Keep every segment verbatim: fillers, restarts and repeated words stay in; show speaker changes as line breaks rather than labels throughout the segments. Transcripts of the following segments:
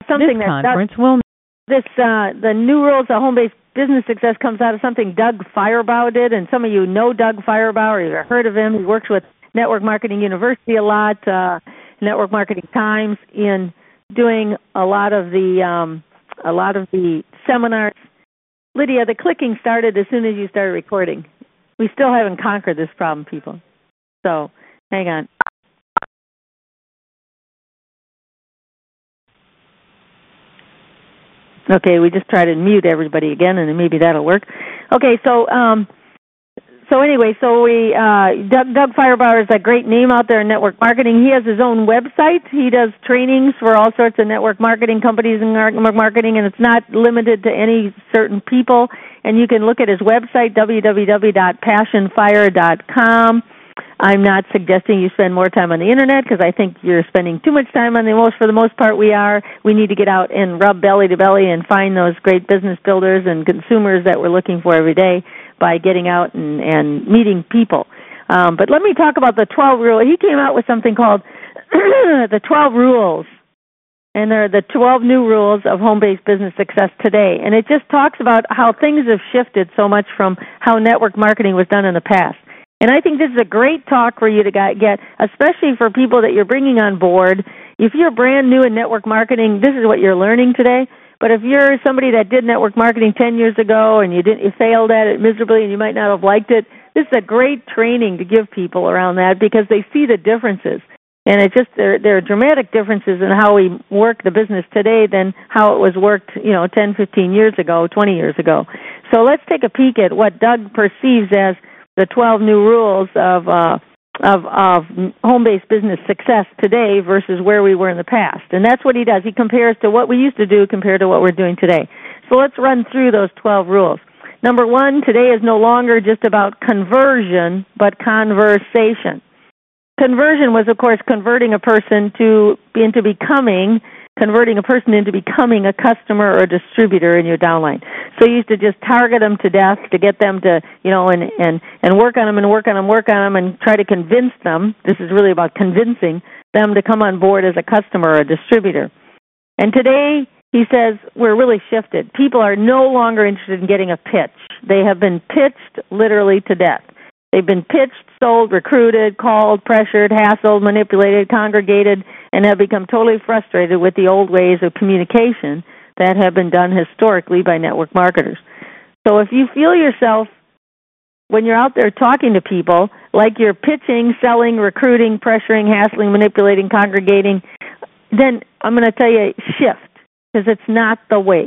something
this
that
conference
Doug,
will
this uh, the new rules of home-based business success comes out of something Doug Firebauer did, and some of you know Doug Firebauer. You've heard of him. He works with Network Marketing University a lot, uh, Network Marketing Times, in doing a lot of the um, a lot of the seminars. Lydia, the clicking started as soon as you started recording. We still haven't conquered this problem, people. So hang on. Okay, we just try to mute everybody again, and maybe that'll work. Okay, so um, so anyway, so we uh, Doug, Doug Firebauer is a great name out there in network marketing. He has his own website. He does trainings for all sorts of network marketing companies and network marketing, and it's not limited to any certain people. And you can look at his website, w w w dot passion fire dot com. I'm not suggesting you spend more time on the Internet because I think you're spending too much time on the most. For the most part, we are. We need to get out and rub belly to belly and find those great business builders and consumers that we're looking for every day by getting out and, and meeting people. Um, but let me talk about the twelve rules. He came out with something called the twelve rules, and they're the twelve new rules of home-based business success today. And it just talks about how things have shifted so much from how network marketing was done in the past. And I think this is a great talk for you to get, especially for people that you're bringing on board. If you're brand new in network marketing, this is what you're learning today. But if you're somebody that did network marketing ten years ago and you didn't, you failed at it miserably and you might not have liked it, this is a great training to give people around that because they see the differences. And it just there, there are dramatic differences in how we work the business today than how it was worked, you know, ten, fifteen years ago, twenty years ago. So let's take a peek at what Doug perceives as the twelve new rules of uh, of, of home-based business success today versus where we were in the past. And that's what he does. He compares to what we used to do compared to what we're doing today. So let's run through those twelve rules. Number one, today is no longer just about conversion, but conversation. Conversion was, of course, converting a person to into becoming converting a person into becoming a customer or a distributor in your downline. So you used to just target them to death to get them to, you know, and, and, and work on them and work on them, work on them, and try to convince them. This is really about convincing them to come on board as a customer or a distributor. And today, he says, we're really shifted. People are no longer interested in getting a pitch. They have been pitched literally to death. They've been pitched, sold, recruited, called, pressured, hassled, manipulated, congregated, and have become totally frustrated with the old ways of communication that have been done historically by network marketers. So if you feel yourself, when you're out there talking to people, like you're pitching, selling, recruiting, pressuring, hassling, manipulating, congregating, then I'm going to tell you, shift, because it's not the way.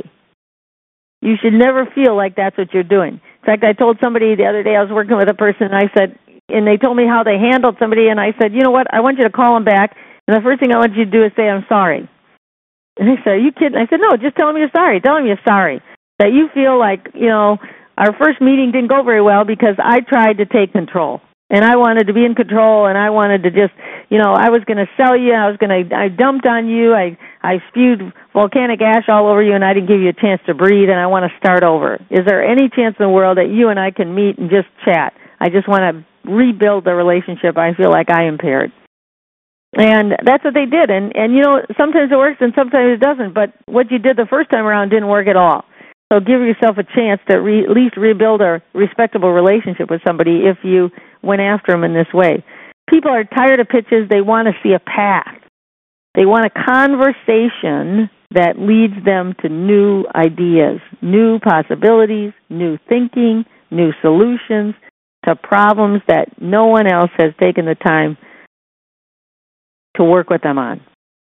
You should never feel like that's what you're doing. In fact, I told somebody the other day, I was working with a person, and I said, and they told me how they handled somebody, and I said, you know what, I want you to call them back, and the first thing I want you to do is say, I'm sorry. And they said, are you kidding? I said, no, just tell them you're sorry. Tell them you're sorry. That you feel like, you know, our first meeting didn't go very well because I tried to take control. And I wanted to be in control, and I wanted to just, you know, I was going to sell you, I was going to, I dumped on you, I, I spewed volcanic ash all over you, and I didn't give you a chance to breathe, and I want to start over. Is there any chance in the world that you and I can meet and just chat? I just want to rebuild the relationship I feel like I impaired. And that's what they did. And, and, you know, sometimes it works and sometimes it doesn't, but what you did the first time around didn't work at all. So give yourself a chance to re, at least rebuild a respectable relationship with somebody if you went after them in this way. People are tired of pitches. They want to see a path. They want a conversation that leads them to new ideas, new possibilities, new thinking, new solutions to problems that no one else has taken the time to work with them on.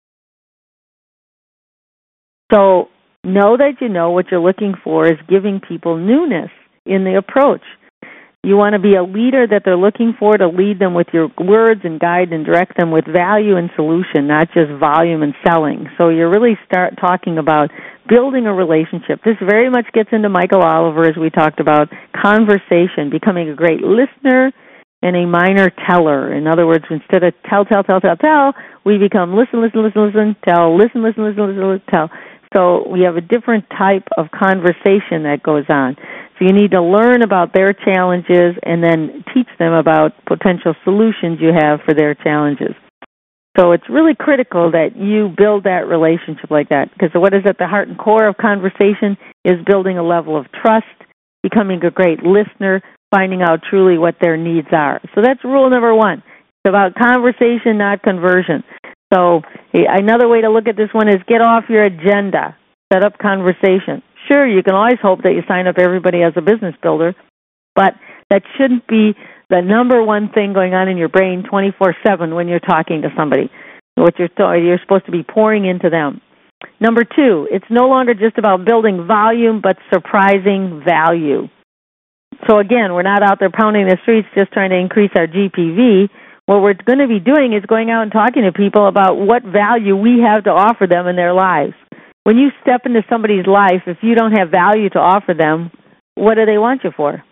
So know that you know what you're looking for is giving people newness in the approach. You want to be a leader that they're looking for to lead them with your words and guide and direct them with value and solution, not just volume and selling. So you really start talking about building a relationship. This very much gets into Michael Oliver, as we talked about, conversation, becoming a great listener and a minor teller. In other words, instead of tell, tell, tell, tell, tell, we become listen, listen, listen, listen, tell, listen, listen, listen, listen, listen, tell. So we have a different type of conversation that goes on. So you need to learn about their challenges and then teach them about potential solutions you have for their challenges. So it's really critical that you build that relationship like that, because what is at the heart and core of conversation is building a level of trust, becoming a great listener, finding out truly what their needs are. So that's rule number one. It's about conversation, not conversion. So another way to look at this one is get off your agenda. Set up conversation. Sure, you can always hope that you sign up everybody as a business builder, but that shouldn't be the number one thing going on in your brain twenty-four seven when you're talking to somebody. What you're you're supposed to be pouring into them. Number two, it's no longer just about building volume, but surprising value. So again, we're not out there pounding the streets just trying to increase our G P V. What we're going to be doing is going out and talking to people about what value we have to offer them in their lives. When you step into somebody's life, if you don't have value to offer them, what do they want you for?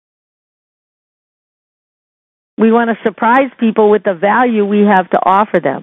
We want to surprise people with the value we have to offer them.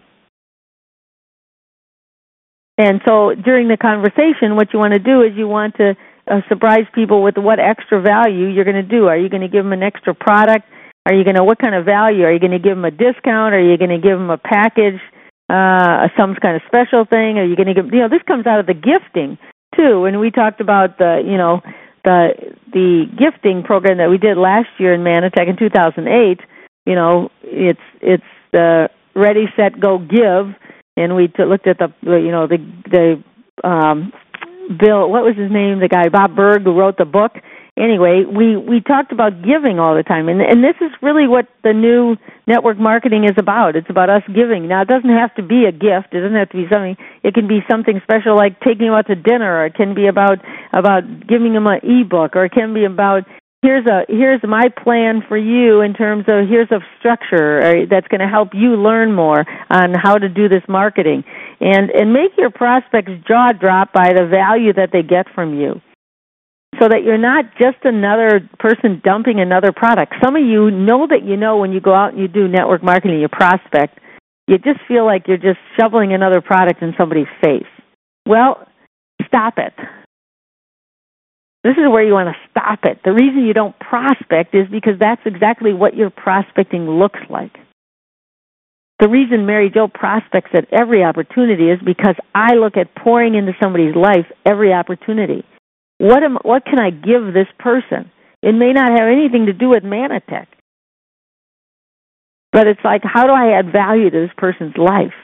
And so during the conversation, what you want to do is you want to uh, surprise people with what extra value you're going to do. Are you going to give them an extra product? Are you going to, what kind of value? Are you going to give them a discount? Are you going to give them a package, uh, some kind of special thing? Are you going to give, you know, this comes out of the gifting too. And we talked about the, you know, the the gifting program that we did last year in Manatech in two thousand eight. You know, it's it's the Ready, Set, Go, Give, and we t- looked at the you know the the um, Bill, what was his name? The guy Bob Berg who wrote the book. Anyway, we, we talked about giving all the time, and and this is really what the new network marketing is about. It's about us giving. Now, it doesn't have to be a gift. It doesn't have to be something. It can be something special like taking them out to dinner, or it can be about about giving them an e-book, or it can be about here's a here's my plan for you in terms of here's a structure or, that's going to help you learn more on how to do this marketing, and and make your prospects jaw drop by the value that they get from you. So that you're not just another person dumping another product. Some of you know that you know when you go out and you do network marketing, you prospect, you just feel like you're just shoveling another product in somebody's face. Well, stop it. This is where you want to stop it. The reason you don't prospect is because that's exactly what your prospecting looks like. The reason Mary Jo prospects at every opportunity is because I look at pouring into somebody's life every opportunity. What am, what can I give this person? It may not have anything to do with Manatech, but it's like, how do I add value to this person's life?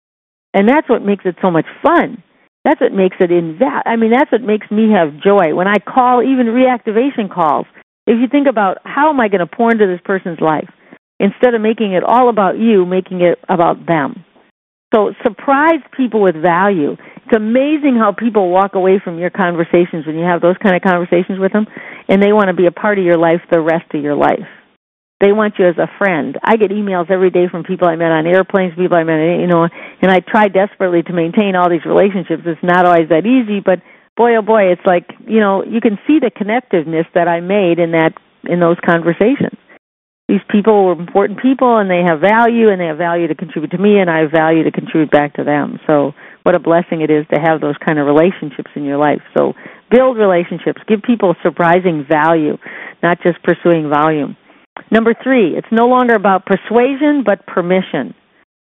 And that's what makes it so much fun. That's what makes it inval- I mean, that's what makes me have joy. When I call, even reactivation calls, if you think about how am I going to pour into this person's life, instead of making it all about you, making it about them. So surprise people with value. It's amazing how people walk away from your conversations when you have those kind of conversations with them, and they want to be a part of your life the rest of your life. They want you as a friend. I get emails every day from people I met on airplanes, people I met, you know, and I try desperately to maintain all these relationships. It's not always that easy, but boy, oh boy, it's like, you know, you can see the connectiveness that I made in that in those conversations. These people were important people, and they have value, and they have value to contribute to me, and I have value to contribute back to them. So what a blessing it is to have those kind of relationships in your life. So build relationships. Give people surprising value, not just pursuing volume. Number three, it's no longer about persuasion, but permission.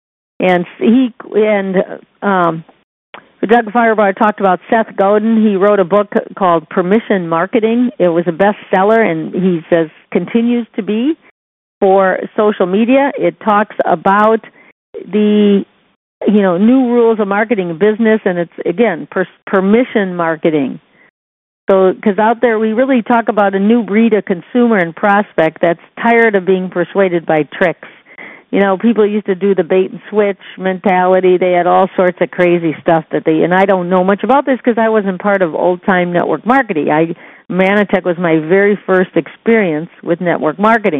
And he and um, Doug Firebauer talked about Seth Godin. He wrote a book called Permission Marketing. It was a bestseller, and he says continues to be. For social media, it talks about the, you know, new rules of marketing and business, and it's, again, per- permission marketing. So, because out there we really talk about a new breed of consumer and prospect that's tired of being persuaded by tricks. You know, people used to do the bait and switch mentality. They had all sorts of crazy stuff that they, and I don't know much about this because I wasn't part of old-time network marketing. I, Manatech was my very first experience with network marketing.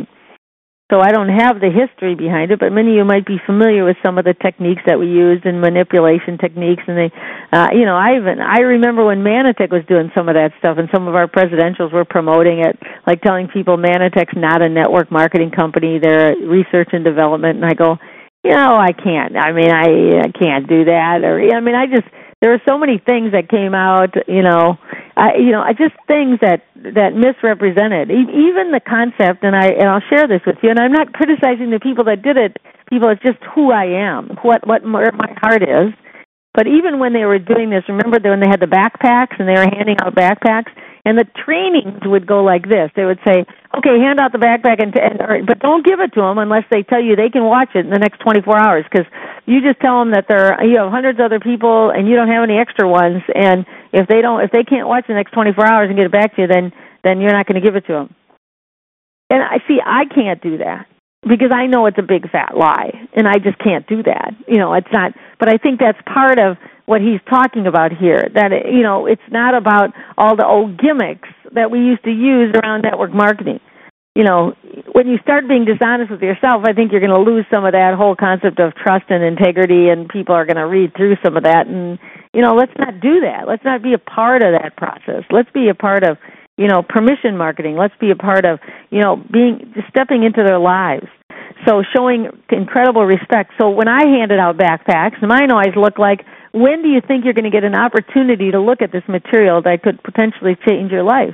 So I don't have the history behind it, but many of you might be familiar with some of the techniques that we used and manipulation techniques. And they, uh, you know, I even I remember when Manatech was doing some of that stuff, and some of our presidentials were promoting it, like telling people Manatech's not a network marketing company; they're research and development. And I go, you know, I can't. I mean, I, I can't do that. Or I mean, I just there were so many things that came out, you know. I, you know, I just things that, that misrepresented even the concept, and I and I'll share this with you. And I'm not criticizing the people that did it, people it's just who I am, what what my, my heart is. But even when they were doing this, remember when they had the backpacks and they were handing out backpacks, and the trainings would go like this. They would say, okay, hand out the backpack, and, and or, but don't give it to them unless they tell you they can watch it in the next twenty-four hours, because you just tell them that there are, you have hundreds of other people and you don't have any extra ones, and if they don't, if they can't watch the next twenty-four hours and get it back to you, then then you're not going to give it to them. And I see, I can't do that, because I know it's a big fat lie, and I just can't do that. You know, it's not, but I think that's part of what he's talking about here, that, it, you know, it's not about all the old gimmicks that we used to use around network marketing. You know, when you start being dishonest with yourself, I think you're going to lose some of that whole concept of trust and integrity, and people are going to read through some of that. And, you know, let's not do that. Let's not be a part of that process. Let's be a part of, you know, permission marketing. Let's be a part of, you know, being stepping into their lives. So showing incredible respect. So when I handed out backpacks, mine always looked like, when do you think you're going to get an opportunity to look at this material that could potentially change your life?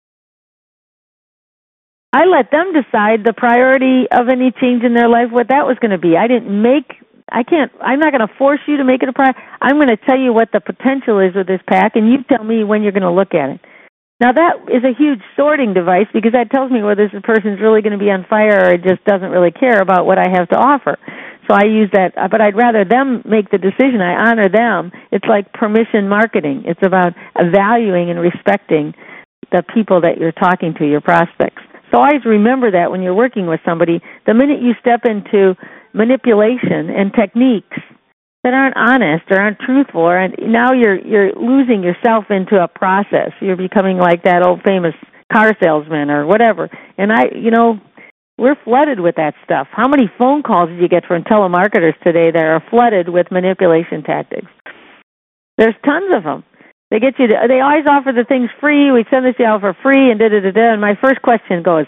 I let them decide the priority of any change in their life, what that was going to be. I didn't make, I can't, I'm not going to force you to make it a priority. I'm going to tell you what the potential is with this pack, and you tell me when you're going to look at it. Now, that is a huge sorting device, because that tells me whether this person's really going to be on fire or just doesn't really care about what I have to offer. So I use that, but I'd rather them make the decision. I honor them. It's like permission marketing. It's about valuing and respecting the people that you're talking to, your prospects. So always remember that when you're working with somebody, the minute you step into manipulation and techniques that aren't honest or aren't truthful, or now you're you're losing yourself into a process. You're becoming like that old famous car salesman or whatever. And I, you know, we're flooded with that stuff. How many phone calls do you get from telemarketers today that are flooded with manipulation tactics? There's tons of them. They get you. To, they always offer the things free. We send this to you for free, and da da da da. And my first question goes,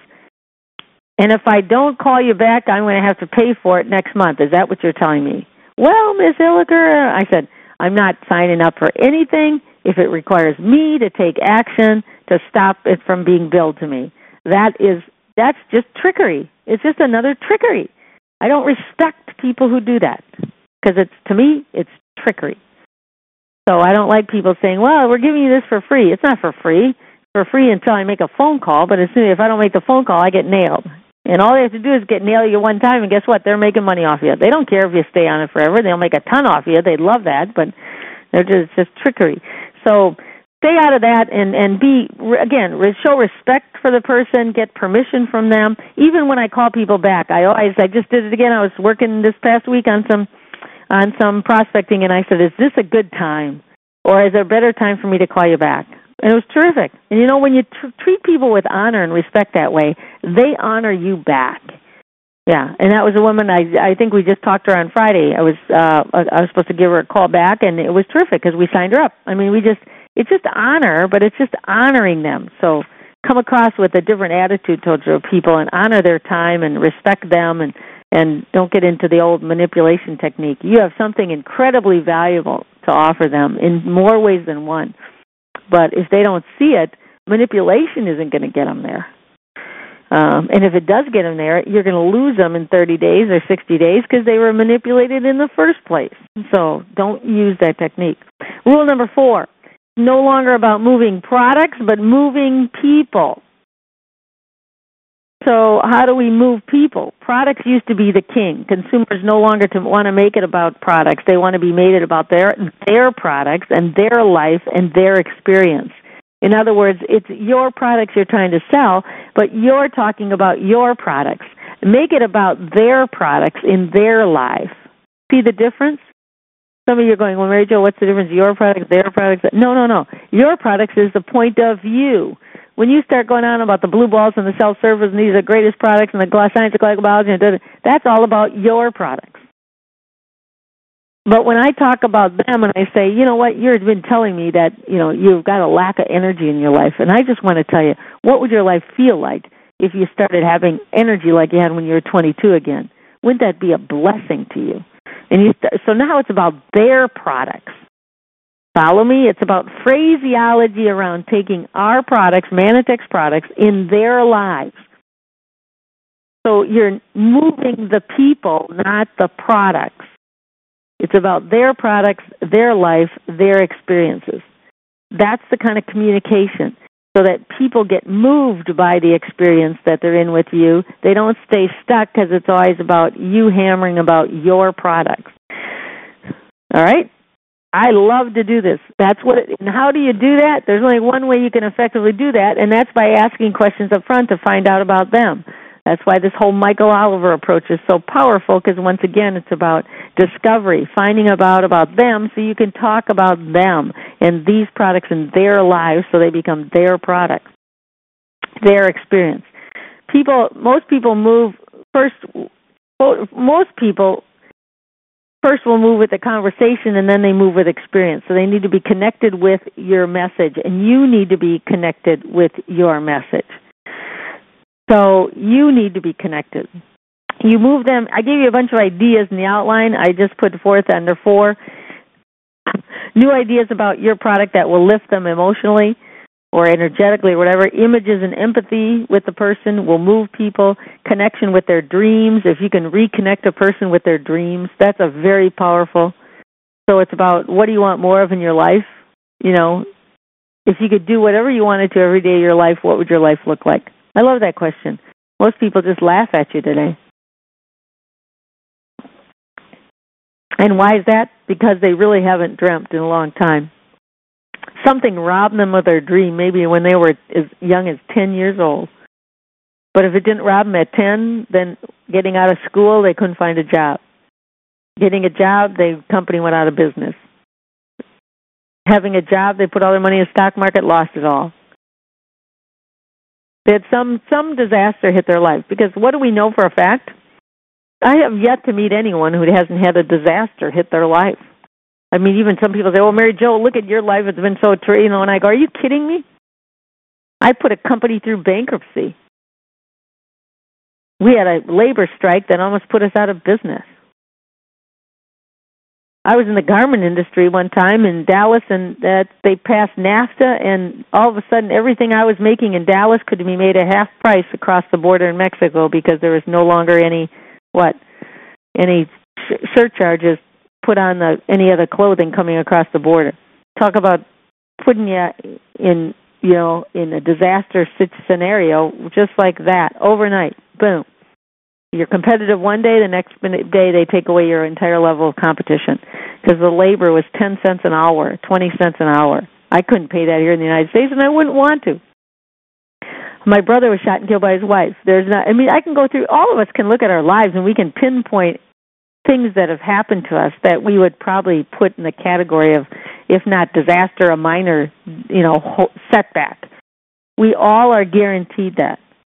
and if I don't call you back, I'm going to have to pay for it next month. Is that what you're telling me? Well, Miss Hilliker, I said, I'm not signing up for anything if it requires me to take action to stop it from being billed to me. That is, that's just trickery. It's just another trickery. I don't respect people who do that, because it's, to me, it's trickery. So I don't like people saying, well, we're giving you this for free. It's not for free. It's for free until I make a phone call, but as soon as if I don't make the phone call, I get nailed. And all they have to do is get nail you one time, and guess what? They're making money off you. They don't care if you stay on it forever. They'll make a ton off you. They'd love that, but they're just, just trickery. So stay out of that, and, and be, again, show respect for the person, get permission from them. Even when I call people back, I always, I just did it again. I was working this past week on some on some prospecting, and I said, is this a good time? Or is there a better time for me to call you back? And it was terrific. And, you know, when you tr- treat people with honor and respect that way, they honor you back. Yeah, and that was a woman, I I think we just talked to her on Friday. I was uh, I was supposed to give her a call back, and it was terrific because we signed her up. I mean, we just, it's just honor, but it's just honoring them. So come across with a different attitude towards your people and honor their time and respect them, and, and don't get into the old manipulation technique. You have something incredibly valuable to offer them in more ways than one. But if they don't see it, manipulation isn't going to get them there. Um, and if it does get them there, you're going to lose them in thirty days or sixty days because they were manipulated in the first place. So don't use that technique. Rule number four, no longer about moving products, but moving people. So how do we move people? Products used to be the king. Consumers no longer to want to make it about products. They want to be made it about their their products and their life and their experience. In other words, it's your products you're trying to sell, but you're talking about your products. Make it about their products in their life. See the difference? Some of you are going, well, Mary Jo, what's the difference? Your products, their products? No, no, no. Your products is the point of view. When you start going on about the blue balls and the self-service and these are the greatest products and the science of glycobiology, and that's all about your products. But when I talk about them and I say, you know what, you've been telling me that, you know, you've got a lack of energy in your life, and I just want to tell you, what would your life feel like if you started having energy like you had when you were twenty-two again? Wouldn't that be a blessing to you? And you st- so now it's about their products. Follow me? It's about phraseology around taking our products, Manitex products, in their lives. So you're moving the people, not the products. It's about their products, their life, their experiences. That's the kind of communication, so that people get moved by the experience that they're in with you. They don't stay stuck because it's always about you hammering about your products. All right? I love to do this. That's what. It, and how do you do that? There's only one way you can effectively do that, and that's by asking questions up front to find out about them. That's why this whole Michael Oliver approach is so powerful, because once again, it's about discovery, finding about about them so you can talk about them and these products in their lives so they become their products, their experience. People, most people move first, most people first will move with the conversation and then they move with experience. So they need to be connected with your message, and you need to be connected with your message. So you need to be connected. You move them. I gave you a bunch of ideas in the outline. I just put forth under four new ideas about your product that will lift them emotionally or energetically or whatever. Images and empathy with the person will move people. Connection with their dreams. If you can reconnect a person with their dreams, that's a very powerful. So it's about, what do you want more of in your life? You know, if you could do whatever you wanted to every day of your life, what would your life look like? I love that question. Most people just laugh at you today. And why is that? Because they really haven't dreamt in a long time. Something robbed them of their dream maybe when they were as young as ten years old. But if it didn't rob them at ten, then getting out of school, they couldn't find a job. Getting a job, the company went out of business. Having a job, they put all their money in the stock market, lost it all. They had some, some disaster hit their life. Because what do we know for a fact? I have yet to meet anyone who hasn't had a disaster hit their life. I mean, even some people say, well, Mary Jo, look at your life. It's been so, you know, and I go, are you kidding me? I put a company through bankruptcy. We had a labor strike that almost put us out of business. I was in the garment industry one time in Dallas, and that they passed NAFTA, and all of a sudden everything I was making in Dallas could be made at half price across the border in Mexico because there was no longer any, what, any surcharges put on the any other clothing coming across the border. Talk about putting you in, you know, in a disaster scenario just like that, overnight, boom. You're competitive one day, the next day they take away your entire level of competition because the labor was ten cents an hour, twenty cents an hour. I couldn't pay that here in the United States, and I wouldn't want to. My brother was shot and killed by his wife. There's not. I mean, I can go through. All of us can look at our lives, and we can pinpoint things that have happened to us that we would probably put in the category of, if not disaster, a minor, you know, setback. We all are guaranteed that.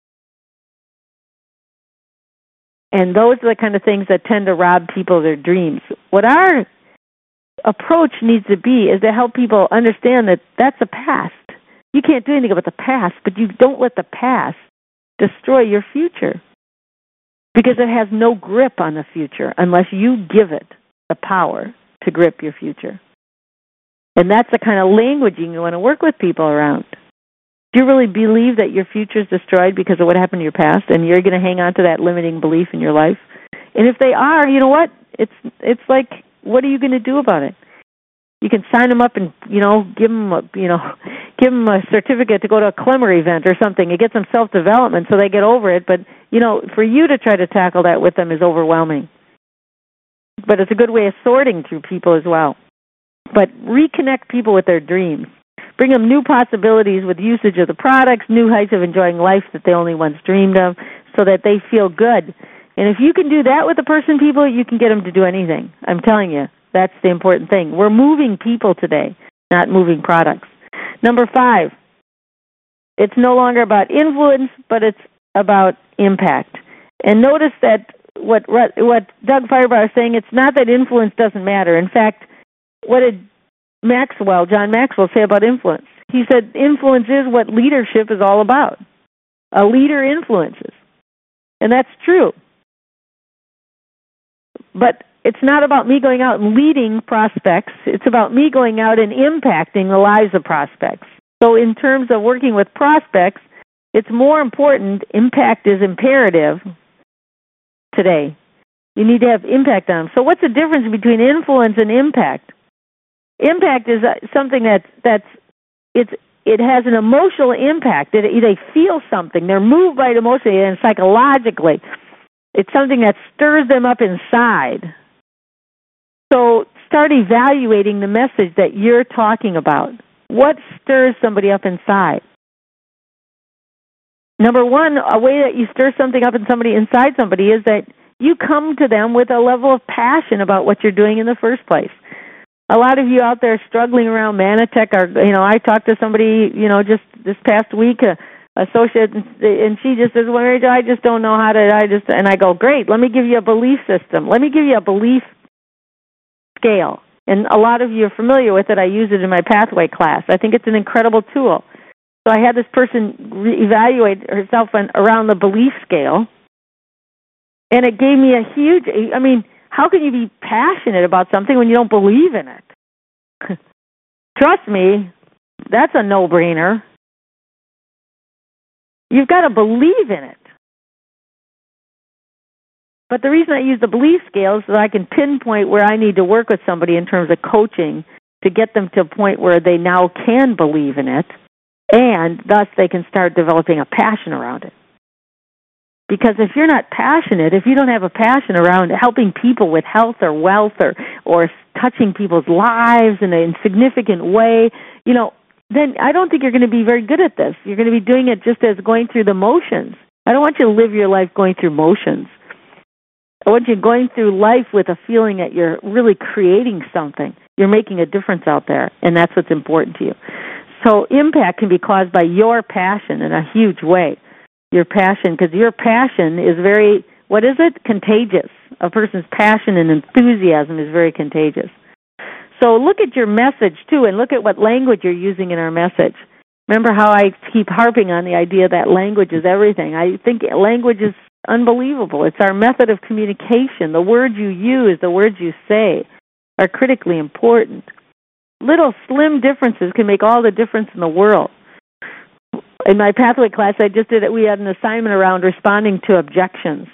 And those are the kind of things that tend to rob people of their dreams. What our approach needs to be is to help people understand that that's a past. You can't do anything about the past, but you don't let the past destroy your future because it has no grip on the future unless you give it the power to grip your future. And that's the kind of language you want to work with people around. Do you really believe that your future is destroyed because of what happened in your past, and you're going to hang on to that limiting belief in your life? And if they are, you know what? It's it's like, what are you going to do about it? You can sign them up and, you know, give them a, you know, give them a certificate to go to a Clemmer event or something. It gets them self-development so they get over it. But, you know, for you to try to tackle that with them is overwhelming. But it's a good way of sorting through people as well. But reconnect people with their dreams. Bring them new possibilities with usage of the products, new heights of enjoying life that they only once dreamed of, so that they feel good. And if you can do that with a person, people, you can get them to do anything. I'm telling you, that's the important thing. We're moving people today, not moving products. Number five, it's no longer about influence, but it's about impact. And notice that what what Doug Firebauer is saying, it's not that influence doesn't matter. In fact, what did Maxwell, John Maxwell, say about influence? He said influence is what leadership is all about. A leader influences. And that's true. But it's not about me going out and leading prospects. It's about me going out and impacting the lives of prospects. So in terms of working with prospects, it's more important, impact is imperative, today. You need to have impact on them. So what's the difference between influence and impact? Impact is something that's, that's it's, it has an emotional impact. It, they feel something. They're moved by it emotionally and psychologically. It's something that stirs them up inside. So start evaluating the message that you're talking about. What stirs somebody up inside? Number one, a way that you stir something up in somebody inside somebody is that you come to them with a level of passion about what you're doing in the first place. A lot of you out there struggling around Manatech, or, you know, I talked to somebody, you know, just this past week, a associate, and she just says, well, I just don't know how to, I just, and I go, great, let me give you a belief system. Let me give you a belief scale. And a lot of you are familiar with it. I use it in my Pathway class. I think it's an incredible tool. So I had this person re- evaluate herself on, around the belief scale, and it gave me a huge, I mean, how can you be passionate about something when you don't believe in it? Trust me, that's a no-brainer. You've got to believe in it. But the reason I use the belief scale is so that I can pinpoint where I need to work with somebody in terms of coaching to get them to a point where they now can believe in it, and thus they can start developing a passion around it. Because if you're not passionate, if you don't have a passion around helping people with health or wealth or, or touching people's lives in a significant way, you know, then I don't think you're going to be very good at this. You're going to be doing it just as going through the motions. I don't want you to live your life going through motions. I want you going through life with a feeling that you're really creating something. You're making a difference out there, and that's what's important to you. So impact can be caused by your passion in a huge way. Your passion, because your passion is very, what is it? Contagious. A person's passion and enthusiasm is very contagious. So look at your message, too, and look at what language you're using in our message. Remember how I keep harping on the idea that language is everything. I think language is unbelievable. It's our method of communication. The words you use, the words you say, are critically important. Little slim differences can make all the difference in the world. In my Pathway class, I just did it. We had an assignment around responding to objections.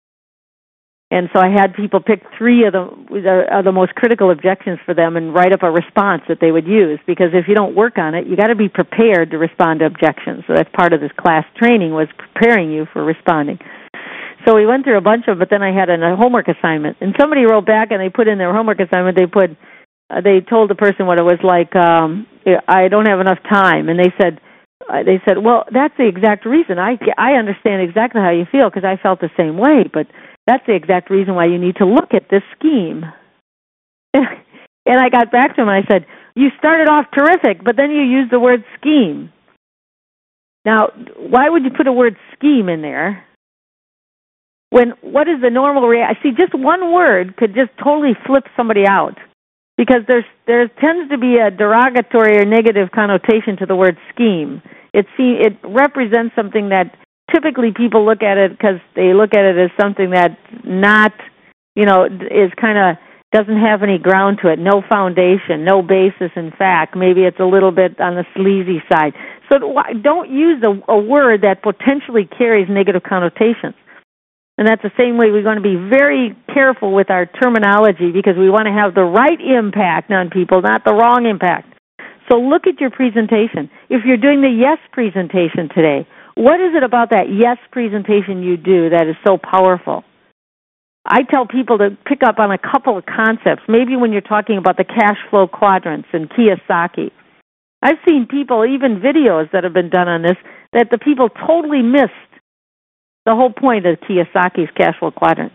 And so I had people pick three of the, of the most critical objections for them and write up a response that they would use. Because if you don't work on it, you got to be prepared to respond to objections. So that's part of this class training, was preparing you for responding. So we went through a bunch of them, but then I had a homework assignment. And somebody wrote back and they put in their homework assignment, they put, uh, they told the person what it was like, um, I don't have enough time. And they said, uh, they said, well, that's the exact reason. I, I understand exactly how you feel because I felt the same way, but that's the exact reason why you need to look at this scheme. And I got back to him and I said, you started off terrific, but then you used the word scheme. Now, why would you put a word scheme in there? When, what is the normal reaction? See, just one word could just totally flip somebody out, because there's there tends to be a derogatory or negative connotation to the word scheme. It see, it represents something that typically people look at it because they look at it as something that not, you know, is kind of doesn't have any ground to it, no foundation, no basis in fact. Maybe it's a little bit on the sleazy side. So don't use a, a word that potentially carries negative connotations. And that's the same way we're going to be very careful with our terminology, because we want to have the right impact on people, not the wrong impact. So look at your presentation. If you're doing the yes presentation today, what is it about that yes presentation you do that is so powerful? I tell people to pick up on a couple of concepts, maybe when you're talking about the cash flow quadrants and Kiyosaki. I've seen people, even videos that have been done on this, that the people totally missed the whole point of Kiyosaki's cash flow quadrants.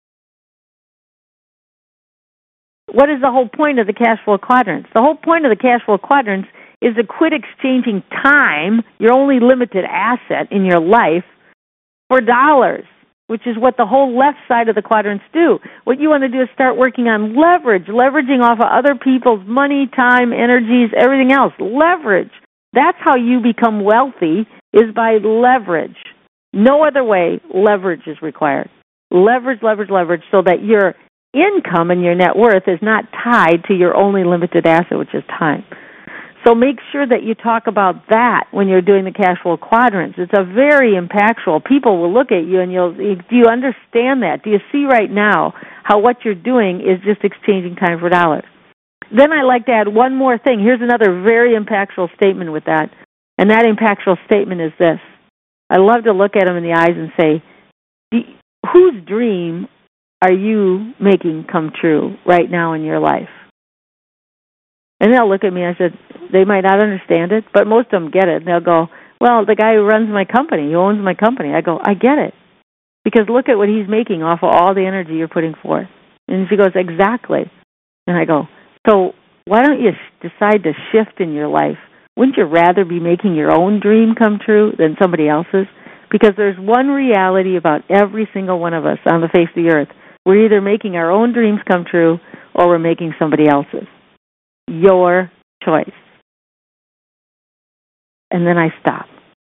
What is the whole point of the cash flow quadrants? The whole point of the cash flow quadrants is to quit exchanging time, your only limited asset in your life, for dollars, which is what the whole left side of the quadrants do. What you want to do is start working on leverage, leveraging off of other people's money, time, energies, everything else. Leverage. That's how you become wealthy, is by leverage. No other way leverage is required. Leverage, leverage, leverage, so that your income and your net worth is not tied to your only limited asset, which is time. So make sure that you talk about that when you're doing the cash flow quadrants. It's a very impactful. People will look at you and you'll, do you understand that? Do you see right now how what you're doing is just exchanging time for dollars? Then I like to add one more thing. Here's another very impactful statement with that. And that impactful statement is this. I love to look at them in the eyes and say, whose dream are you making come true right now in your life? And they'll look at me and I said, they might not understand it, but most of them get it. And they'll go, well, the guy who runs my company, who owns my company. I go, I get it. Because look at what he's making off of all the energy you're putting forth. And she goes, exactly. And I go, so why don't you decide to shift in your life? Wouldn't you rather be making your own dream come true than somebody else's? Because there's one reality about every single one of us on the face of the earth. We're either making our own dreams come true or we're making somebody else's. Your choice. And then I stop.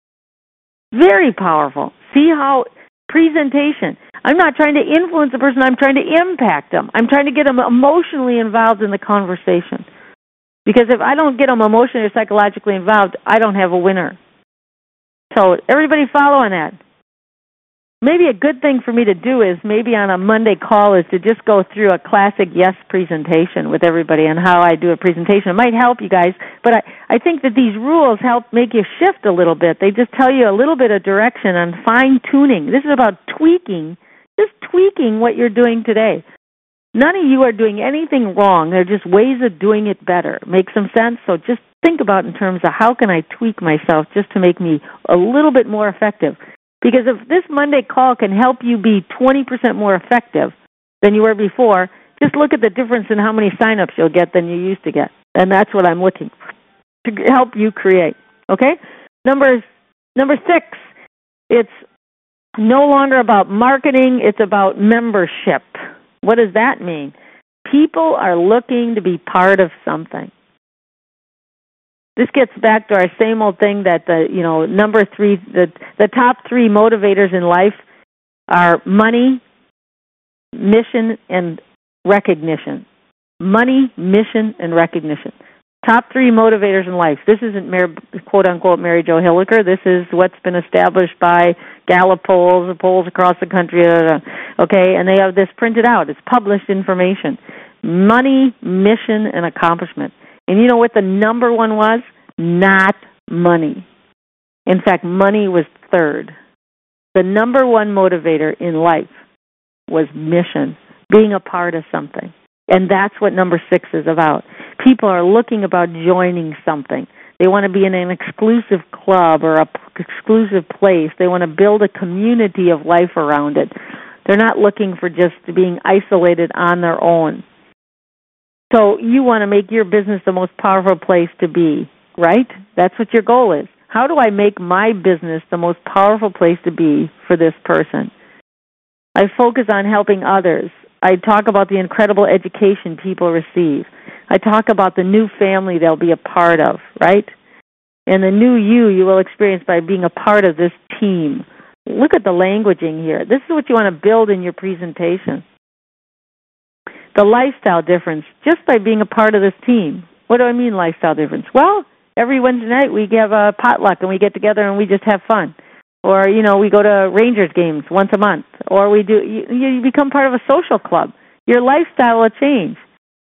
Very powerful. See how presentation. I'm not trying to influence a person. I'm trying to impact them. I'm trying to get them emotionally involved in the conversation. Because if I don't get them emotionally or psychologically involved, I don't have a winner. So everybody following that. Maybe a good thing for me to do is maybe on a Monday call is to just go through a classic yes presentation with everybody and how I do a presentation. It might help you guys, but I, I think that these rules help make you shift a little bit. They just tell you a little bit of direction on fine-tuning. This is about tweaking, just tweaking what you're doing today. None of you are doing anything wrong. They're just ways of doing it better. Make some sense? So just think about in terms of how can I tweak myself just to make me a little bit more effective. Because if this Monday call can help you be twenty percent more effective than you were before, just look at the difference in how many sign-ups you'll get than you used to get. And that's what I'm looking to help you create. Okay? Number, number six, it's no longer about marketing. It's about membership. What does that mean? People are looking to be part of something. This gets back to our same old thing that the, you know, number three, the, the top three motivators in life are money, mission, and recognition. Money, mission, and recognition. Top three motivators in life. This isn't Mary, quote-unquote Mary Jo Hilliker. This is what's been established by Gallup polls, polls across the country, okay, and they have this printed out. It's published information. Money, mission, and accomplishment. And you know what the number one was? Not money. In fact, money was third. The number one motivator in life was mission, being a part of something. And that's what number six is about. People are looking about joining something. They want to be in an exclusive club or a exclusive place. They want to build a community of life around it. They're not looking for just being isolated on their own. So you want to make your business the most powerful place to be, right? That's what your goal is. How do I make my business the most powerful place to be for this person? I focus on helping others. I talk about the incredible education people receive. I talk about the new family they'll be a part of, right? And the new you you will experience by being a part of this team. Look at the languaging here. This is what you want to build in your presentation. The lifestyle difference, just by being a part of this team. What do I mean lifestyle difference? Well, every Wednesday night we have a potluck and we get together and we just have fun. Or, you know, we go to Rangers games once a month. Or we do, you, you become part of a social club. Your lifestyle will change.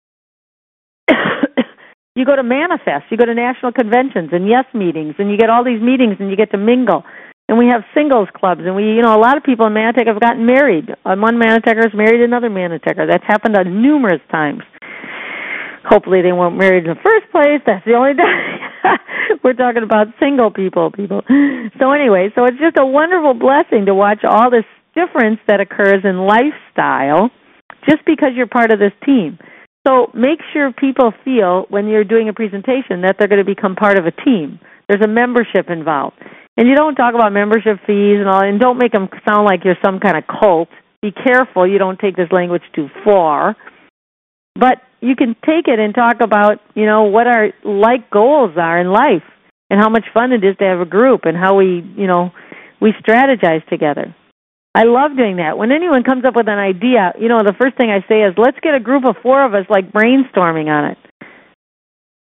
You go to Manifest, you go to national conventions and yes meetings, and you get all these meetings and you get to mingle. And we have singles clubs, and we, you know, a lot of people in Manatech have gotten married. One Manatechers has married another Manatechers. That's happened uh, numerous times. Hopefully they weren't married in the first place. That's the only time. We're talking about single people, people. So anyway, so it's just a wonderful blessing to watch all this difference that occurs in lifestyle just because you're part of this team. So make sure people feel when you're doing a presentation that they're going to become part of a team. There's a membership involved. And you don't talk about membership fees and all, and don't make them sound like you're some kind of cult. Be careful you don't take this language too far. But you can take it and talk about, you know, what our like goals are in life and how much fun it is to have a group and how we, you know, we strategize together. I love doing that. When anyone comes up with an idea, you know, the first thing I say is, let's get a group of four of us, like, brainstorming on it.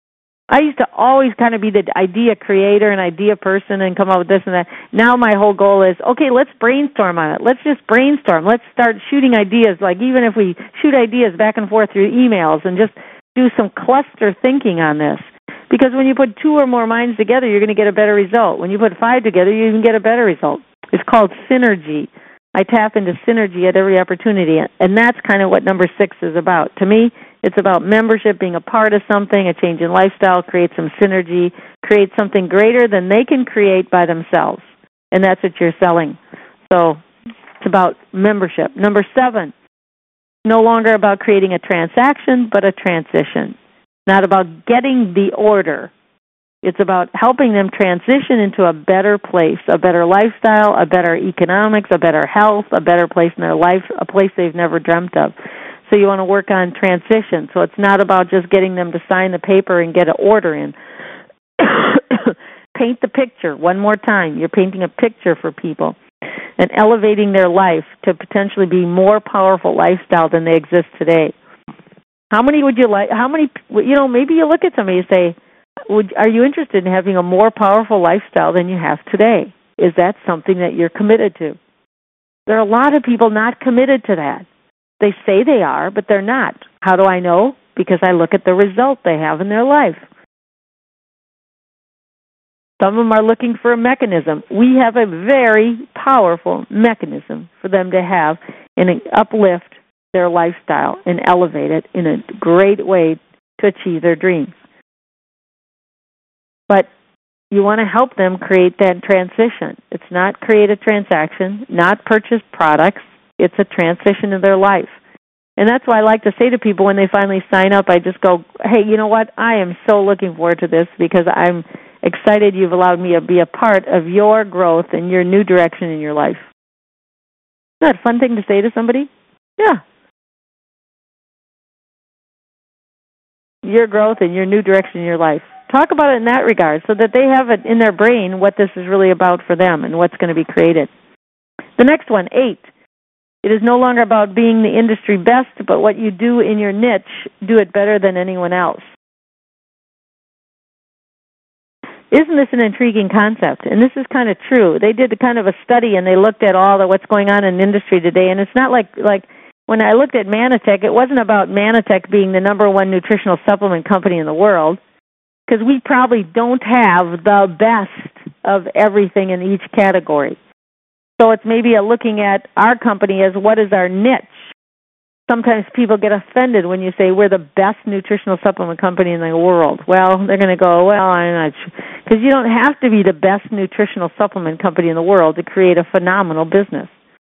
I used to always kind of be the idea creator and idea person and come up with this and that. Now my whole goal is, okay, let's brainstorm on it. Let's just brainstorm. Let's start shooting ideas, like even if we shoot ideas back and forth through emails and just do some cluster thinking on this. Because when you put two or more minds together, you're going to get a better result. When you put five together, you can get a better result. It's called synergy. I tap into synergy at every opportunity, and that's kind of what number six is about. To me, it's about membership, being a part of something, a change in lifestyle, create some synergy, create something greater than they can create by themselves, and that's what you're selling. So it's about membership. Number seven, no longer about creating a transaction, but a transition. Not about getting the order. It's about helping them transition into a better place, a better lifestyle, a better economics, a better health, a better place in their life, a place they've never dreamt of. So you want to work on transition. So it's not about just getting them to sign the paper and get an order in. Paint the picture one more time. You're painting a picture for people and elevating their life to potentially be more powerful lifestyle than they exist today. How many would you like, how many, you know, maybe you look at somebody and say, Would, are you interested in having a more powerful lifestyle than you have today? Is that something that you're committed to? There are a lot of people not committed to that. They say they are, but they're not. How do I know? Because I look at the result they have in their life. Some of them are looking for a mechanism. We have a very powerful mechanism for them to have and uplift their lifestyle and elevate it in a great way to achieve their dreams. But you want to help them create that transition. It's not create a transaction, not purchase products. It's a transition in their life. And that's why I like to say to people when they finally sign up, I just go, hey, you know what? I am so looking forward to this because I'm excited you've allowed me to be a part of your growth and your new direction in your life. Isn't that a fun thing to say to somebody? Yeah. Your growth and your new direction in your life. Talk about it in that regard so that they have it in their brain what this is really about for them and what's going to be created. The next one, eight. It is no longer about being the industry best, but what you do in your niche, do it better than anyone else. Isn't this an intriguing concept? And this is kind of true. They did kind of a study and they looked at all the what's going on in the industry today, and it's not like like when I looked at Manatech, it wasn't about Manatech being the number one nutritional supplement company in the world, because we probably don't have the best of everything in each category. So it's maybe a looking at our company as what is our niche. Sometimes people get offended when you say we're the best nutritional supplement company in the world. Well, they're going to go, well, I'm not sure. Because you don't have to be the best nutritional supplement company in the world to create a phenomenal business.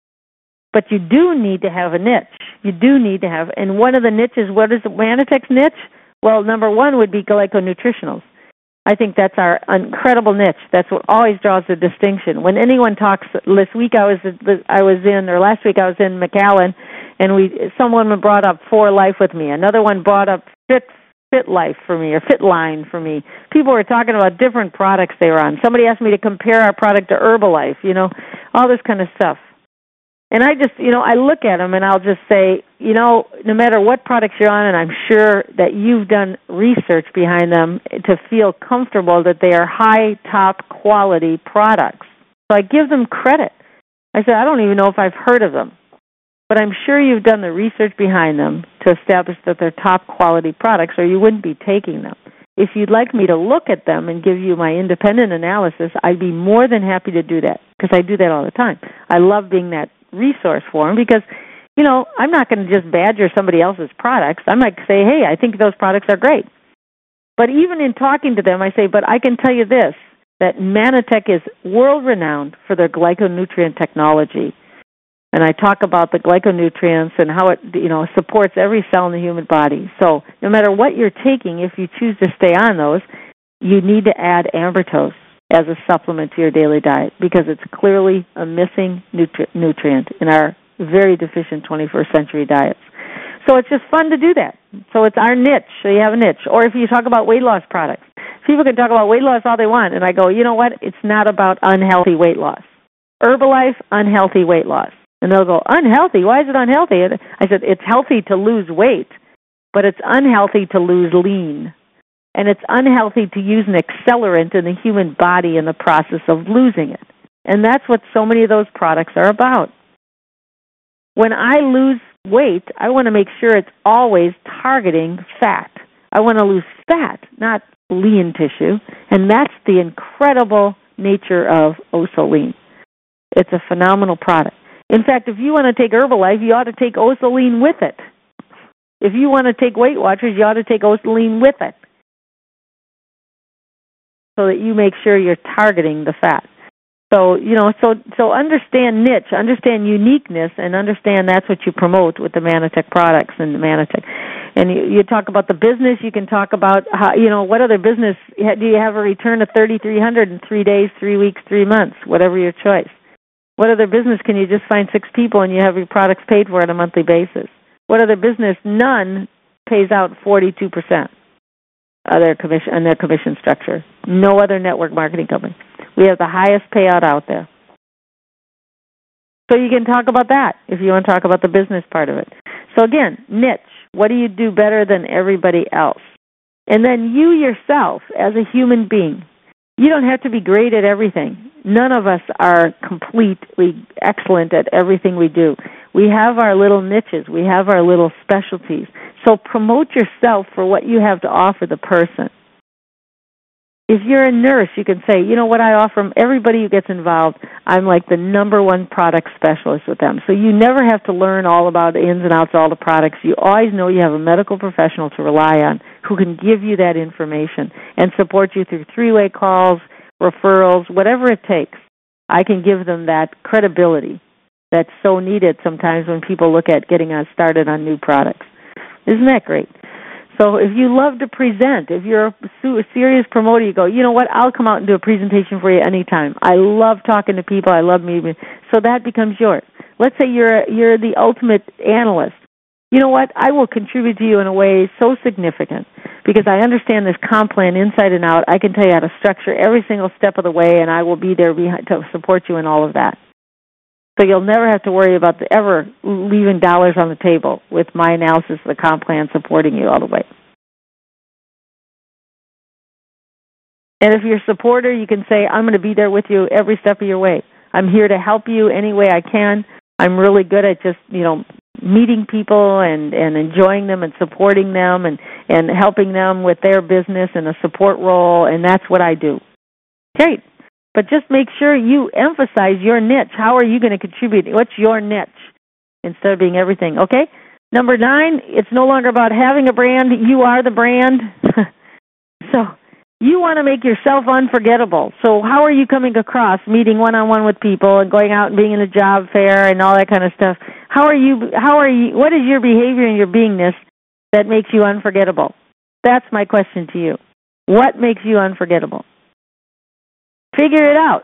But you do need to have a niche. You do need to have, and one of the niches, what is Manatech's niche? Well, number one would be glyconutritionals. I think that's our incredible niche. That's what always draws the distinction. When anyone talks, this week I was I was in, or last week I was in McAllen, and we someone brought up For Life with me. Another one brought up Fit Fit Life for me, or Fit Line for me. People were talking about different products they were on. Somebody asked me to compare our product to Herbalife, you know, all this kind of stuff. And I just, you know, I look at them and I'll just say, you know, no matter what products you're on, and I'm sure that you've done research behind them to feel comfortable that they are high, top quality products. So I give them credit. I said, I don't even know if I've heard of them, but I'm sure you've done the research behind them to establish that they're top quality products, or you wouldn't be taking them. If you'd like me to look at them and give you my independent analysis, I'd be more than happy to do that, because I do that all the time. I love being that resource for them because, you know, I'm not going to just badger somebody else's products. I might say, hey, I think those products are great. But even in talking to them, I say, but I can tell you this, that Manatech is world-renowned for their glyconutrient technology. And I talk about the glyconutrients and how it, you know, supports every cell in the human body. So no matter what you're taking, if you choose to stay on those, you need to add Ambertose as a supplement to your daily diet, because it's clearly a missing nutri- nutrient in our very deficient twenty-first century diets. So it's just fun to do that. So it's our niche, so you have a niche. Or if you talk about weight loss products, people can talk about weight loss all they want, and I go, you know what, it's not about unhealthy weight loss. Herbalife, unhealthy weight loss. And they'll go, unhealthy? Why is it unhealthy? I said, it's healthy to lose weight, but it's unhealthy to lose lean. and it's unhealthy to use an accelerant in the human body in the process of losing it. And that's what so many of those products are about. When I lose weight, I want to make sure it's always targeting fat. I want to lose fat, not lean tissue, and that's the incredible nature of Osaline. It's a phenomenal product. In fact, if you want to take Herbalife, you ought to take Osaline with it. If you want to take Weight Watchers, you ought to take Osaline with it, so that you make sure you're targeting the fat. So, you know, so so understand niche, understand uniqueness, and understand that's what you promote with the Manitech products and the Manitech. And you, you talk about the business, you can talk about, how, you know, what other business, do you have a return of thirty-three hundred in three days, three weeks, three months, whatever your choice. What other business can you just find six people and you have your products paid for on a monthly basis? What other business, none, pays out forty-two percent of their commission, on their commission structure? No other network marketing company. We have the highest payout out there. So you can talk about that if you want to talk about the business part of it. So again, niche. What do you do better than everybody else? And then you yourself as a human being. You don't have to be great at everything. None of us are completely excellent at everything we do. We have our little niches. We have our little specialties. So promote yourself for what you have to offer the person. If you're a nurse, you can say, you know what I offer everybody who gets involved, I'm like the number one product specialist with them. So you never have to learn all about the ins and outs of all the products. You always know you have a medical professional to rely on who can give you that information and support you through three-way calls, referrals, whatever it takes. I can give them that credibility that's so needed sometimes when people look at getting us started on new products. Isn't that great? So if you love to present, if you're a serious promoter, you go, you know what, I'll come out and do a presentation for you anytime. I love talking to people. I love meeting. So that becomes yours. Let's say you're you're the ultimate analyst. You know what, I will contribute to you in a way so significant because I understand this comp plan inside and out. I can tell you how to structure every single step of the way, and I will be there behind to support you in all of that. So you'll never have to worry about the, ever leaving dollars on the table with my analysis of the comp plan supporting you all the way. And if you're a supporter, you can say, I'm going to be there with you every step of your way. I'm here to help you any way I can. I'm really good at just, you know, meeting people and, and enjoying them and supporting them and, and helping them with their business in a support role, and that's what I do. Great. But just make sure you emphasize your niche. How are you going to contribute? What's your niche instead of being everything, okay? Number nine, it's no longer about having a brand. You are the brand. So you want to make yourself unforgettable. So how are you coming across meeting one-on-one with people and going out and being in a job fair and all that kind of stuff? How are you, how are you, what is your behavior and your beingness that makes you unforgettable? That's my question to you. What makes you unforgettable? Figure it out.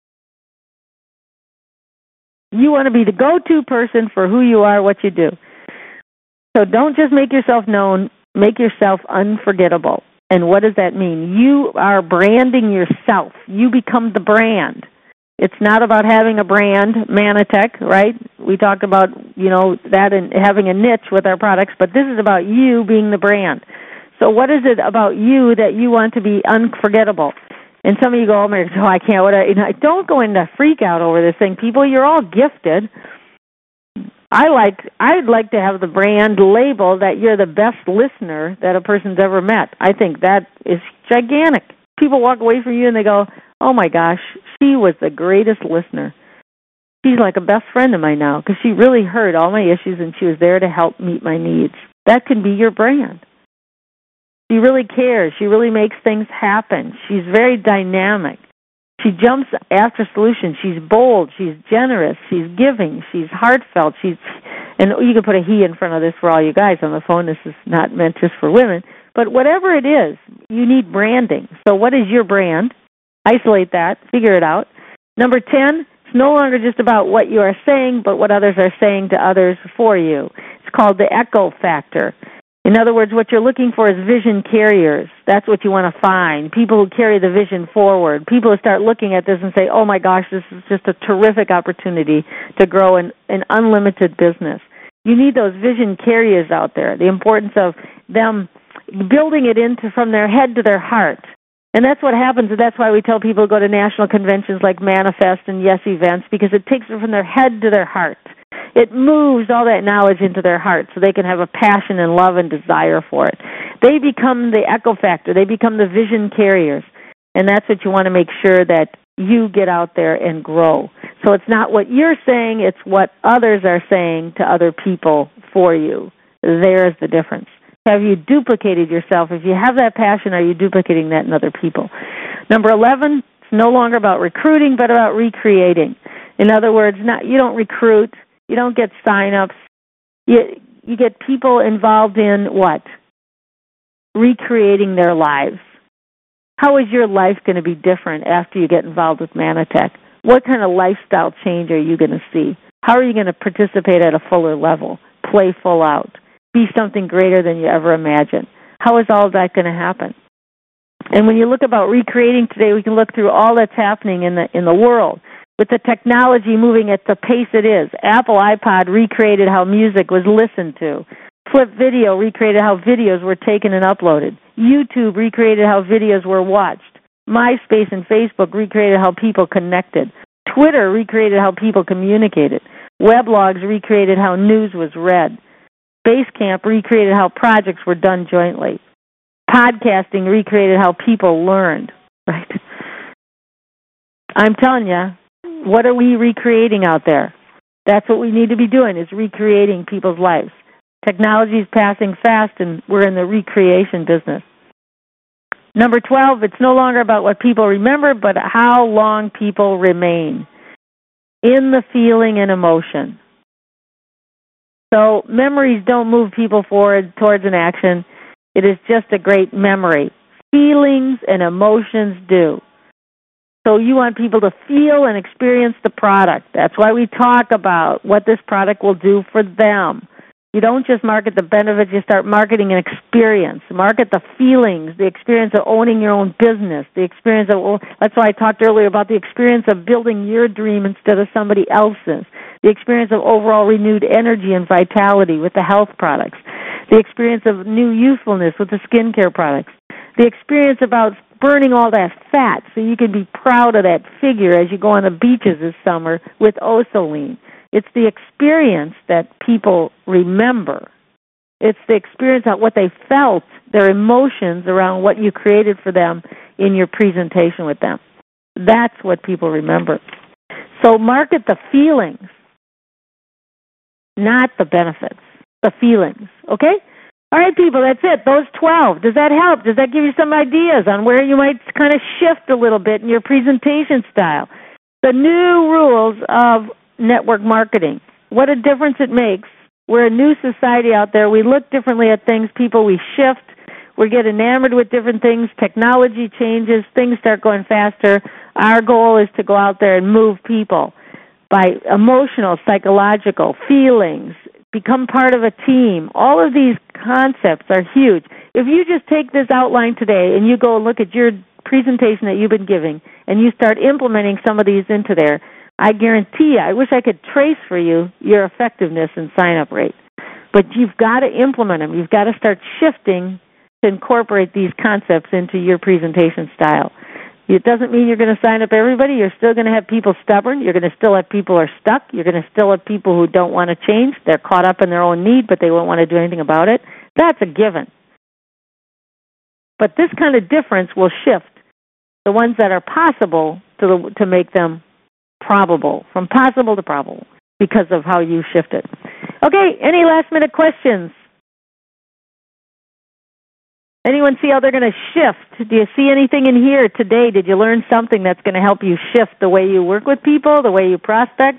You want to be the go-to person for who you are, what you do. So don't just make yourself known, make yourself unforgettable. And what does that mean? You are branding yourself. You become the brand. It's not about having a brand, Manitech, right? We talked about, you know, that and having a niche with our products, but this is about you being the brand. So what is it about you that you want to be unforgettable? And some of you go, oh, my, oh I can't. What I, you know, don't go into freak out over this thing. People, you're all gifted. I like, I'd like to have the brand label that you're the best listener that a person's ever met. I think that is gigantic. People walk away from you and they go, oh, my gosh, she was the greatest listener. She's like a best friend of mine now because she really heard all my issues and she was there to help meet my needs. That can be your brand. She really cares. She really makes things happen. She's very dynamic. She jumps after solutions. She's bold. She's generous. She's giving. She's heartfelt. She's, and you can put a he in front of this for all you guys on the phone. This is not meant just for women. But whatever it is, you need branding. So what is your brand? Isolate that. Figure it out. Number ten, it's no longer just about what you are saying, but what others are saying to others for you. It's called the echo factor. In other words, what you're looking for is vision carriers. That's what you want to find, people who carry the vision forward, people who start looking at this and say, oh, my gosh, this is just a terrific opportunity to grow an, an unlimited business. You need those vision carriers out there, the importance of them building it into from their head to their heart. And that's what happens, and that's why we tell people to go to national conventions like Manifest and Yes Events, because it takes them from their head to their heart. It moves all that knowledge into their heart so they can have a passion and love and desire for it. They become the echo factor. They become the vision carriers. And that's what you want to make sure that you get out there and grow. So it's not what you're saying, it's what others are saying to other people for you. There's the difference. Have you duplicated yourself? If you have that passion, are you duplicating that in other people? Number eleven, it's no longer about recruiting, but about recreating. In other words, not you don't recruit, you don't get sign-ups. You, you get people involved in what? Recreating their lives. How is your life going to be different after you get involved with Manatech? What kind of lifestyle change are you going to see? How are you going to participate at a fuller level, play full out, be something greater than you ever imagined? How is all of that going to happen? And when you look about recreating today, we can look through all that's happening in the in the world. With the technology moving at the pace it is, Apple iPod recreated how music was listened to. Flip Video recreated how videos were taken and uploaded. YouTube recreated how videos were watched. MySpace and Facebook recreated how people connected. Twitter recreated how people communicated. Weblogs recreated how news was read. Basecamp recreated how projects were done jointly. Podcasting recreated how people learned. Right? I'm telling you, what are we recreating out there? That's what we need to be doing, is recreating people's lives. Technology is passing fast, and we're in the recreation business. Number twelve, it's no longer about what people remember, but how long people remain in the feeling and emotion. So memories don't move people forward towards an action. It is just a great memory. Feelings and emotions do. So you want people to feel and experience the product. That's why we talk about what this product will do for them. You don't just market the benefits, you start marketing an experience. Market the feelings, the experience of owning your own business, the experience of, well, that's why I talked earlier about the experience of building your dream instead of somebody else's, the experience of overall renewed energy and vitality with the health products, the experience of new youthfulness with the skincare products, the experience about burning all that fat so you can be proud of that figure as you go on the beaches this summer with Osaline. It's the experience that people remember. It's the experience of what they felt, their emotions around what you created for them in your presentation with them. That's what people remember. So market the feelings, not the benefits, the feelings, okay? All right, people, that's it. Those twelve. Does that help? Does that give you some ideas on where you might kind of shift a little bit in your presentation style? The new rules of network marketing. What a difference it makes. We're a new society out there. We look differently at things. People, we shift. We get enamored with different things. Technology changes. Things start going faster. Our goal is to go out there and move people by emotional, psychological, feelings, become part of a team. All of these concepts are huge. If you just take this outline today and you go and look at your presentation that you've been giving and you start implementing some of these into there, I guarantee you, I wish I could trace for you your effectiveness and sign-up rate. But you've got to implement them. You've got to start shifting to incorporate these concepts into your presentation style. It doesn't mean you're going to sign up everybody. You're still going to have people stubborn. You're going to still have people who are stuck. You're going to still have people who don't want to change. They're caught up in their own need, but they won't want to do anything about it. That's a given. But this kind of difference will shift the ones that are possible to the, to make them probable, from possible to probable, because of how you shift it. Okay, any last-minute questions? Anyone see how they're going to shift? Do you see anything in here today? Did you learn something that's going to help you shift the way you work with people, the way you prospect?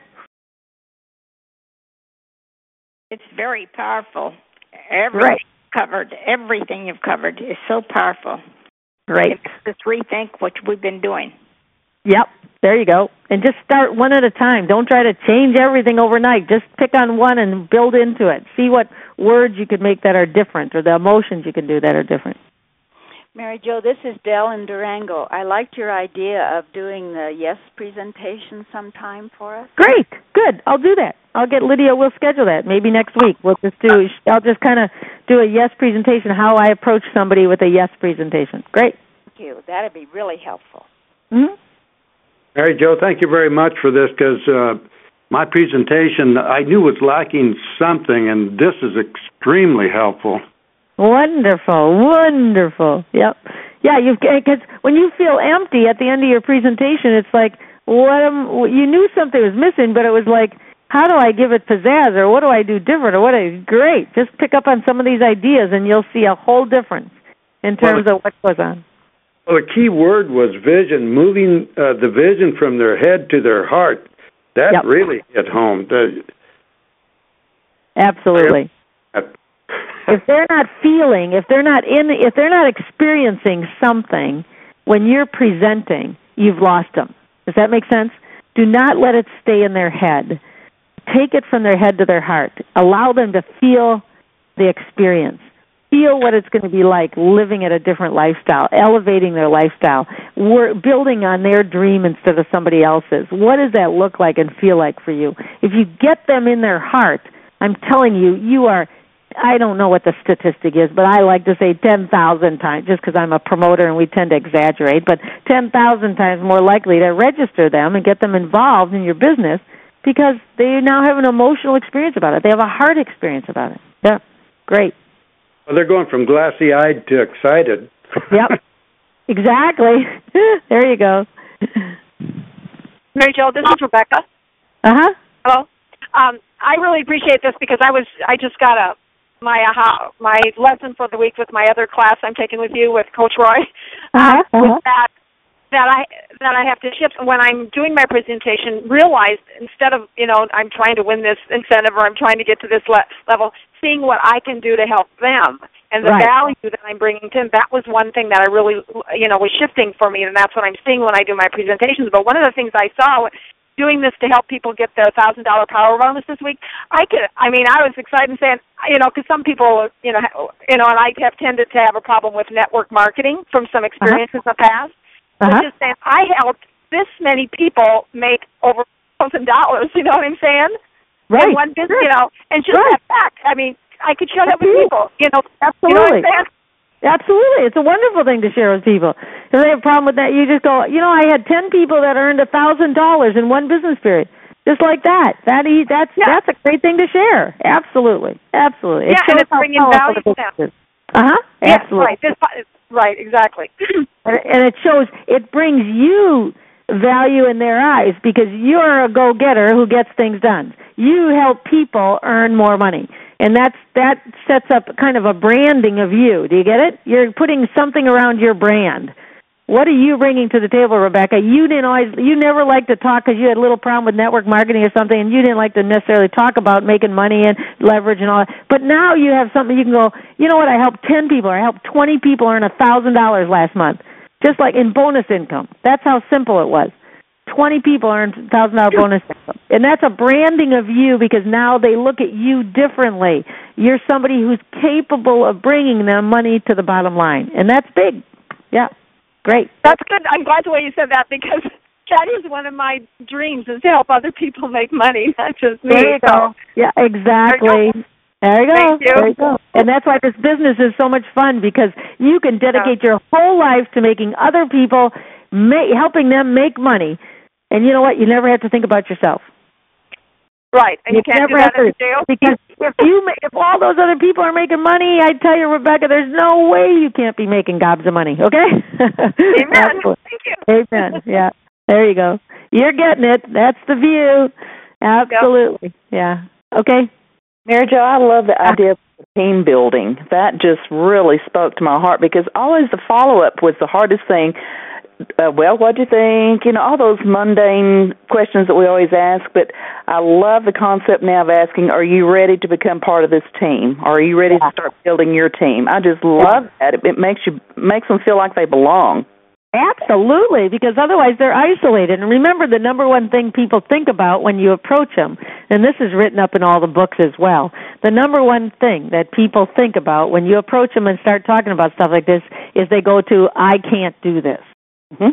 It's very powerful. Everything
right.
covered, everything you've covered is so powerful.
Right.
It makes us rethink what we've been doing.
Yep, there you go. And just start one at a time. Don't try to change everything overnight. Just pick on one and build into it. See what words you could make that are different or the emotions you can do that are different.
Mary Jo, this is Dell in Durango. I liked your idea of doing the Yes presentation sometime for us.
Great, good. I'll do that. I'll get Lydia. We'll schedule that maybe next week. We'll just do. I'll just kind of do a yes presentation, how I approach somebody with a yes presentation. Great.
Thank you. That would be really helpful.
Mm-hmm.
Mary Jo, thank you very much for this, because uh, my presentation, I knew was lacking something, and this is extremely helpful.
Wonderful, wonderful. Yep. Yeah, you because when you feel empty at the end of your presentation, it's like, what am, you knew something was missing, but it was like, how do I give it pizzazz, or what do I do different, or what I, great. Just pick up on some of these ideas, and you'll see a whole difference in terms well, of what goes on.
Well, the key word was vision, moving uh, the vision from their head to their heart. That yep. really hit home. The,
Absolutely. If they're not feeling, if they're not in, if they're not experiencing something when you're presenting, you've lost them. Does that make sense? Do not let it stay in their head. Take it from their head to their heart. Allow them to feel the experience. Feel what it's going to be like living at a different lifestyle, elevating their lifestyle, we're building on their dream instead of somebody else's. What does that look like and feel like for you? If you get them in their heart, I'm telling you, you are, I don't know what the statistic is, but I like to say ten thousand times, just because I'm a promoter and we tend to exaggerate, but ten thousand times more likely to register them and get them involved in your business because they now have an emotional experience about it. They have a heart experience about it. Yeah, great.
Well, they're going from glassy-eyed to excited.
Yep, exactly. There you go.
Mary Jo, this is Rebecca.
Uh-huh.
Hello. Um, I really appreciate this because I was I just got a my aha my lesson for the week with my other class I'm taking with you with Coach Roy.
Uh-huh.
Uh, uh-huh. That that I that I have to shift when I'm doing my presentation. Realize instead of you know I'm trying to win this incentive or I'm trying to get to this le- level. Seeing what I can do to help them and the
right.
value that I'm bringing to them, that was one thing that I really, you know, was shifting for me, and that's what I'm seeing when I do my presentations. But one of the things I saw doing this to help people get their one thousand dollars power bonus this week, I could, I mean, I was excited and saying, you know, because some people, you know, you know, and I have tended to have a problem with network marketing from some experiences uh-huh. in the past.
Uh-huh.
But just saying, I helped this many people make over one thousand dollars, you know what I'm saying?
Right.
In one business, you know, and just
right.
that fact. I mean, I could share that with people, you know.
Absolutely.
You know what I'm saying?
Absolutely. It's a wonderful thing to share with people. If they have a problem with that, you just go, you know, I had ten people that earned one thousand dollars in one business period. Just like that. That That's yeah. that's a great thing to share. Absolutely. Absolutely.
Yeah,
it
and it's bringing value to them.
Uh-huh.
Yeah,
absolutely.
Right. This, right, exactly.
And it shows, it brings you value in their eyes because you're a go-getter who gets things done. You help people earn more money. And that's that sets up kind of a branding of you. Do you get it? You're putting something around your brand. What are you bringing to the table, Rebecca? You didn't always, you never liked to talk because you had a little problem with network marketing or something, and you didn't like to necessarily talk about making money and leverage and all that. But now you have something you can go, you know what, I helped ten people, or I helped twenty people earn one thousand dollars last month, just like in bonus income. That's how simple it was. twenty people earned one thousand dollars bonus income. And that's a branding of you because now they look at you differently. You're somebody who's capable of bringing them money to the bottom line. And that's big. Yeah. Great.
That's good. I'm glad the way you said that because that is one of my dreams is to help other people make money, not just me.
There you
so.
go. Yeah, exactly. There you go.
Thank you.
There you go. And that's why this business is so much fun because you can dedicate your whole life to making other people, ma- helping them make money. And you know what? You never have to think about yourself.
Right, and you, you can't do that in jail.
Because if you, if all those other people are making money, I tell you, Rebecca, there's no way you can't be making gobs of money. Okay?
Amen. Thank you.
Amen. Yeah. There you go. You're getting it. That's the view. Absolutely. Yep. Yeah. Okay.
Mary Jo, I love the idea of team building. That just really spoke to my heart because always the follow-up was the hardest thing. Uh, well, what'd you think? You know, all those mundane questions that we always ask, but I love the concept now of asking, are you ready to become part of this team? Or are you ready yeah. to start building your team? I just love that. It, it makes you makes them feel like they belong.
Absolutely, because otherwise they're isolated. And remember the number one thing people think about when you approach them, and this is written up in all the books as well, the number one thing that people think about when you approach them and start talking about stuff like this is they go to, I can't do this.
Mm-hmm.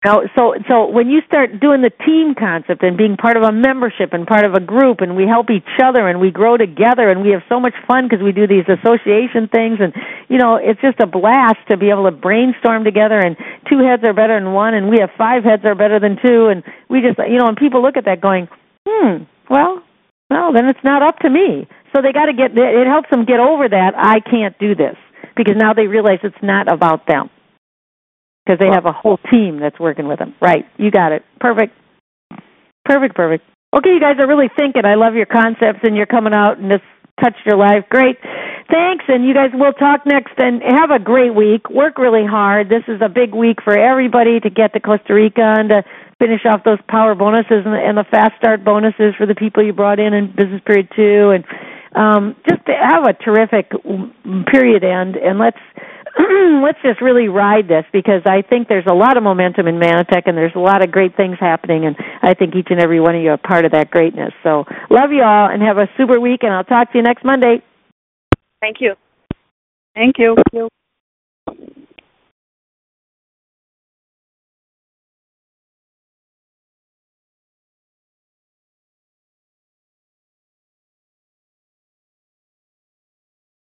Now, so so when you start doing the team concept and being part of a membership and part of a group, and we help each other and we grow together and we have so much fun because we do these association things, and you know it's just a blast to be able to brainstorm together. And two heads are better than one, and we have five heads are better than two, and we just you know and people look at that going, hmm, well, well then it's not up to me. So they got to get it helps them get over that I can't do this because now they realize it's not about them. Because they have a whole team that's working with them. Right. You got it. Perfect. Perfect, perfect. Okay, you guys are really thinking. I love your concepts, and you're coming out, and this touched your life. Great. Thanks, and you guys will talk next, and have a great week. Work really hard. This is a big week for everybody to get to Costa Rica and to finish off those power bonuses and the, and the fast start bonuses for the people you brought in in business period two. And um, just to have a terrific period end, and let's let's just really ride this because I think there's a lot of momentum in Manatech and there's a lot of great things happening, and I think each and every one of you are part of that greatness. So love you all and have a super week, and I'll talk to you next Monday.
Thank you.
Thank you. Thank you.